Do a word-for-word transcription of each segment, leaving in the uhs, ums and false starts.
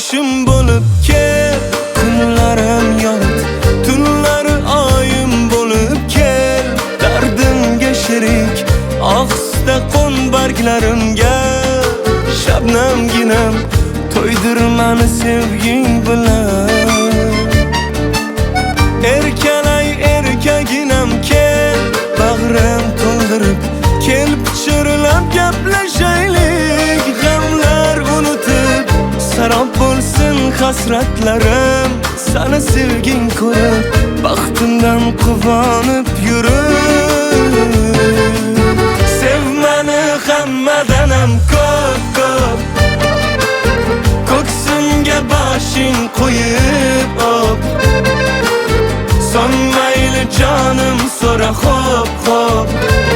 boshim bo'lib kel, kunlarim yot, tunlari oyim bo'lib kel. Dardimga sherik ohista qo'n barglarimga, shabnamginam to'ydir mani sevging bilan. Erkalay erkaginam kel, bag'rim to'ldirib kel, pichirlab gaplashaylik. G'amlar unutib sarob bo'lsin hasratlarim, sani sevging ko'rib baxtimdan quvonib yurib. Sev mani hammadanam ko'p ko'p, ko'ksimga boshing qo'yib op. So'ng mayli jonim so'ra xo'p xo'p,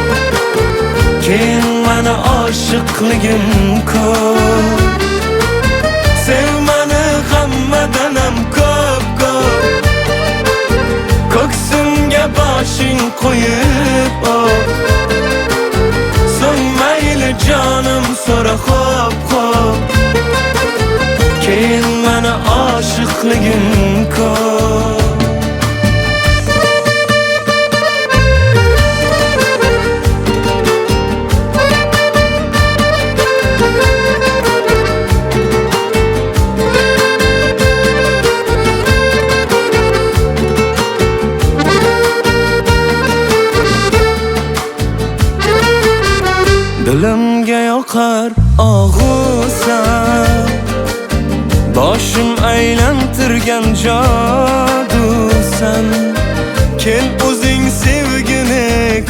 keyin mani oshiqligim ko'p. Sev mani hammadanam ko'p ko'p, ko'ksimga boshing qo'yib op. So'ng mayli jonim so'ra xo'p xo'p, keyin mani oshiqligim ko'p. Dilimga yoqar og'usan, boshim aylantirgan jodusan. Kel o'zing sevgini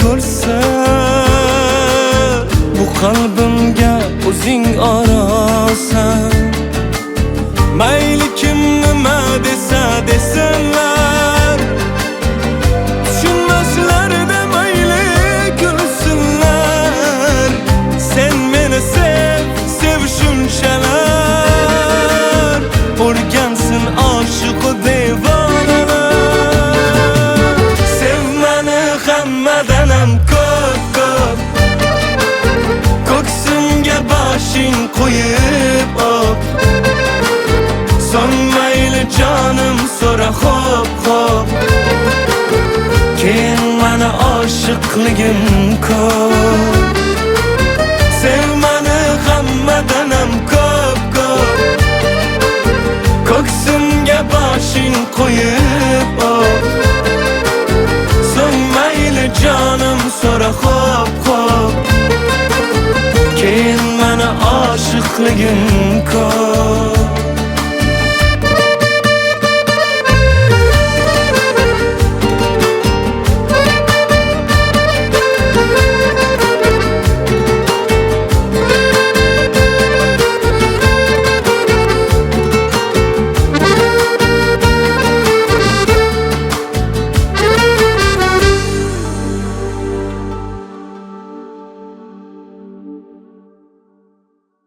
ko'rsan, bu qalbimga o'zing orosan. Mayli kim nima desa desinlar, tushunmaslarda mayli kulsinlar. Sen meni sev, sev shunchalar, o'rgansin oshiq devonalar. Sev mani hammadanam ko'p ko'p, ko'ksimga boshing qo'yib op. So'ng mayli jonim so'ra xo'p xo'p, keyin mani oshiqligim ko'p. Sev mani hammadanam ko'p ko'p, ko'ksimga boshing qo'yib op. So'ng mayli jonim so'ra xo'p xo'p, keyin mani oshiqligim ko'p.